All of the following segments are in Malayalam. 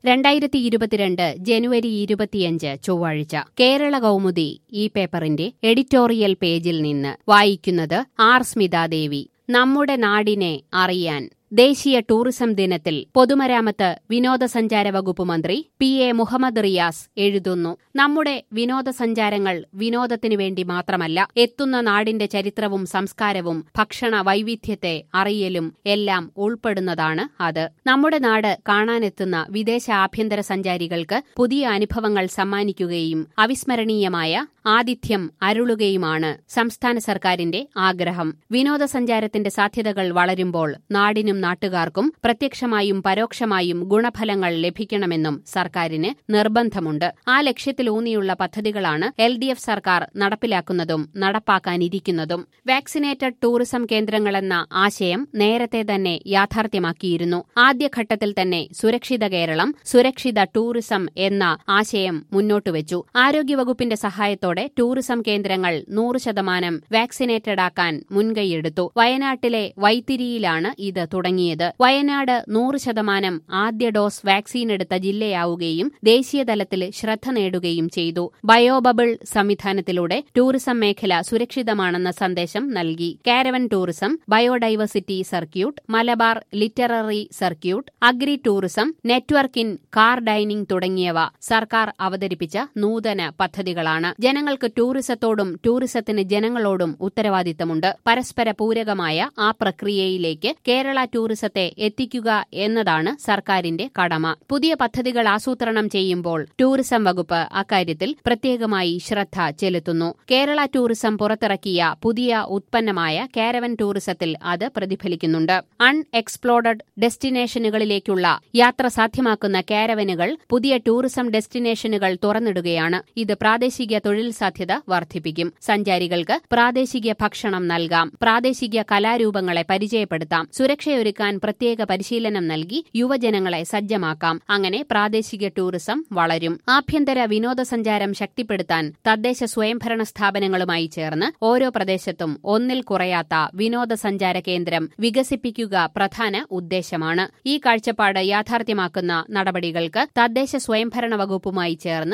2022 ജനുവരി 25 ചൊവ്വാഴ്ച കേരള കൗമുദി ഈ പേപ്പറിന്റെ എഡിറ്റോറിയൽ പേജിൽ നിന്ന് വായിക്കുന്നത് ആർ സ്മിതാദേവി. നമ്മുടെ നാടിനെ അറിയാൻ ദേശീയ ടൂറിസം ദിനത്തിൽ പൊതുമരാമത്ത് വിനോദസഞ്ചാര വകുപ്പ് മന്ത്രി പി.എ. മുഹമ്മദ് റിയാസ് എഴുതുന്നു. നമ്മുടെ വിനോദസഞ്ചാരങ്ങൾ വിനോദത്തിനു വേണ്ടി മാത്രമല്ല, എത്തുന്ന നാടിന്റെ ചരിത്രവും സംസ്കാരവും ഭക്ഷണ വൈവിധ്യത്തെ അറിയലും എല്ലാം ഉൾപ്പെടുന്നതാണ് അത്. നമ്മുടെ നാട് കാണാനെത്തുന്ന വിദേശ ആഭ്യന്തര സഞ്ചാരികൾക്ക് പുതിയ അനുഭവങ്ങൾ സമ്മാനിക്കുകയും അവിസ്മരണീയമായ ആതിഥ്യം അരുളുകയുമാണ് സംസ്ഥാന സർക്കാരിന്റെ ആഗ്രഹം. വിനോദസഞ്ചാരത്തിന്റെ സാധ്യതകൾ വളരുമ്പോൾ നാടിനും നാട്ടുകാർക്കും പ്രത്യക്ഷമായും പരോക്ഷമായും ഗുണഫലങ്ങൾ ലഭിക്കണമെന്നും സർക്കാരിന് നിർബന്ധമുണ്ട്. ആ ലക്ഷ്യത്തിലൂന്നിയുള്ള പദ്ധതികളാണ് LDF സർക്കാർ നടപ്പിലാക്കുന്നതും നടപ്പാക്കാനിരിക്കുന്നതും. വാക്സിനേറ്റഡ് ടൂറിസം കേന്ദ്രങ്ങളെന്ന ആശയം നേരത്തെ തന്നെ യാഥാർത്ഥ്യമാക്കിയിരുന്നു. ആദ്യഘട്ടത്തിൽ തന്നെ സുരക്ഷിത കേരളം, സുരക്ഷിത ടൂറിസം എന്ന ആശയം മുന്നോട്ടുവച്ചു. ആരോഗ്യവകുപ്പിന്റെ സഹായത്തോടെ ടൂറിസം കേന്ദ്രങ്ങൾ 100% വാക്സിനേറ്റഡ് ആക്കാൻ മുൻകൈയെടുത്തു. വയനാട്ടിലെ വൈത്തിരിയിലാണ് ഇത് തുടങ്ങിയത്. വയനാട് 100% ആദ്യ ഡോസ് വാക്സിൻ എടുത്ത ജില്ലയാവുകയും ദേശീയതലത്തിൽ ശ്രദ്ധ നേടുകയും ചെയ്തു. ബയോബബിൾ സംവിധാനത്തിലൂടെ ടൂറിസം മേഖല സുരക്ഷിതമാണെന്ന സന്ദേശം നൽകി. Caravan tourism, biodiversity circuit, Malabar literary circuit, agri tourism, network in car dining തുടങ്ങിയവ സർക്കാർ അവതരിപ്പിച്ച നൂതന പദ്ധതികളാണ്. ജനങ്ങൾക്ക് ടൂറിസത്തോടും ടൂറിസത്തിന് ജനങ്ങളോടും ഉത്തരവാദിത്തമുണ്ട്. പരസ്പര പൂരകമായ ആ പ്രക്രിയയിലേക്ക് കേരള ടൂറിസത്തെ എത്തിക്കുക എന്നതാണ് സർക്കാരിന്റെ കടമ. പുതിയ പദ്ധതികൾ ആസൂത്രണം ചെയ്യുമ്പോൾ ടൂറിസം വകുപ്പ് അക്കാര്യത്തിൽ പ്രത്യേകമായി ശ്രദ്ധ ചെലുത്തുന്നു. കേരള ടൂറിസം പുറത്തിറക്കിയ പുതിയ ഉത്പന്നമായ കാരവൻ ടൂറിസത്തിൽ അത് പ്രതിഫലിക്കുന്നുണ്ട്. അൺഎക്സ്പ്ലോർഡ് ഡെസ്റ്റിനേഷനുകളിലേക്കുള്ള യാത്ര സാധ്യമാക്കുന്ന കാരവനുകൾ പുതിയ ടൂറിസം ഡെസ്റ്റിനേഷനുകൾ തുറന്നിടുകയാണ്. ഇത് പ്രാദേശിക തൊഴിൽ സാധ്യത വർദ്ധിപ്പിക്കും. സഞ്ചാരികൾക്ക് പ്രാദേശിക ഭക്ഷണം നൽകാം, പ്രാദേശിക കലാരൂപങ്ങളെ പരിചയപ്പെടുത്താം, സുരക്ഷയൊരുക്കാൻ പ്രത്യേക പരിശീലനം നൽകി യുവജനങ്ങളെ സജ്ജമാക്കാം. അങ്ങനെ പ്രാദേശിക ടൂറിസം വളരും. ആഭ്യന്തര വിനോദസഞ്ചാരം ശക്തിപ്പെടുത്താൻ തദ്ദേശ സ്വയംഭരണ സ്ഥാപനങ്ങളുമായി ചേർന്ന് ഓരോ പ്രദേശത്തും ഒന്നിൽ കുറയാത്ത വിനോദസഞ്ചാര കേന്ദ്രം വികസിപ്പിക്കുക പ്രധാന ഉദ്ദേശമാണ്. ഈ കാഴ്ചപ്പാട് യാഥാർത്ഥ്യമാക്കുന്ന നടപടികൾക്ക് തദ്ദേശ സ്വയംഭരണ വകുപ്പുമായി ചേർന്ന്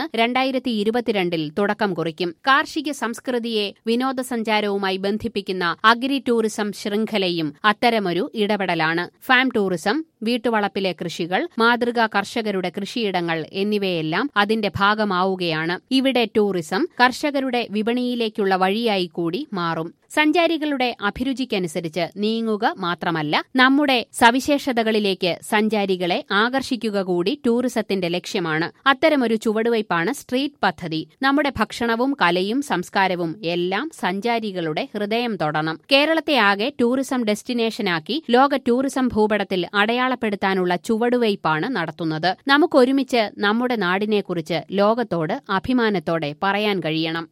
2022 തുടക്കം കുറിക്കും. കാർഷിക സംസ്കൃതിയെ വിനോദസഞ്ചാരവുമായി ബന്ധിപ്പിക്കുന്ന അഗ്രി ടൂറിസം ശൃംഖലയും അത്തരമൊരു ഇടപെടലാണ്. ഫാം ടൂറിസം, വീട്ടുവളപ്പിലെ കൃഷികൾ, മാതൃകാ കർഷകരുടെ കൃഷിയിടങ്ങൾ എന്നിവയെല്ലാം അതിന്റെ ഭാഗമാവുകയാണ്. ഇവിടെ ടൂറിസം കർഷകരുടെ വിപണിയിലേക്കുള്ള വഴിയായി കൂടി മാറും. സഞ്ചാരികളുടെ അഭിരുചിക്കനുസരിച്ച് നീങ്ങുക മാത്രമല്ല, നമ്മുടെ സവിശേഷതകളിലേക്ക് സഞ്ചാരികളെ ആകർഷിക്കുക കൂടി ടൂറിസത്തിന്റെ ലക്ഷ്യമാണ്. അത്തരമൊരു ചുവടുവയ്പാണ് സ്ട്രീറ്റ് പദ്ധതി. നമ്മുടെ ഭക്ഷണവും കലയും സംസ്കാരവും എല്ലാം സഞ്ചാരികളുടെ ഹൃദയം തൊടണം. കേരളത്തെ ആകെ ടൂറിസം ഡെസ്റ്റിനേഷനാക്കി ലോക ടൂറിസം ഭൂപടത്തിൽ അടയാളപ്പെടുത്താനുള്ള ചുവടുവയ്പാണ് നടത്തുന്നത്. നമുക്കൊരുമിച്ച് നമ്മുടെ നാടിനെക്കുറിച്ച് ലോകത്തോട് അഭിമാനത്തോടെ പറയാൻ കഴിയണം.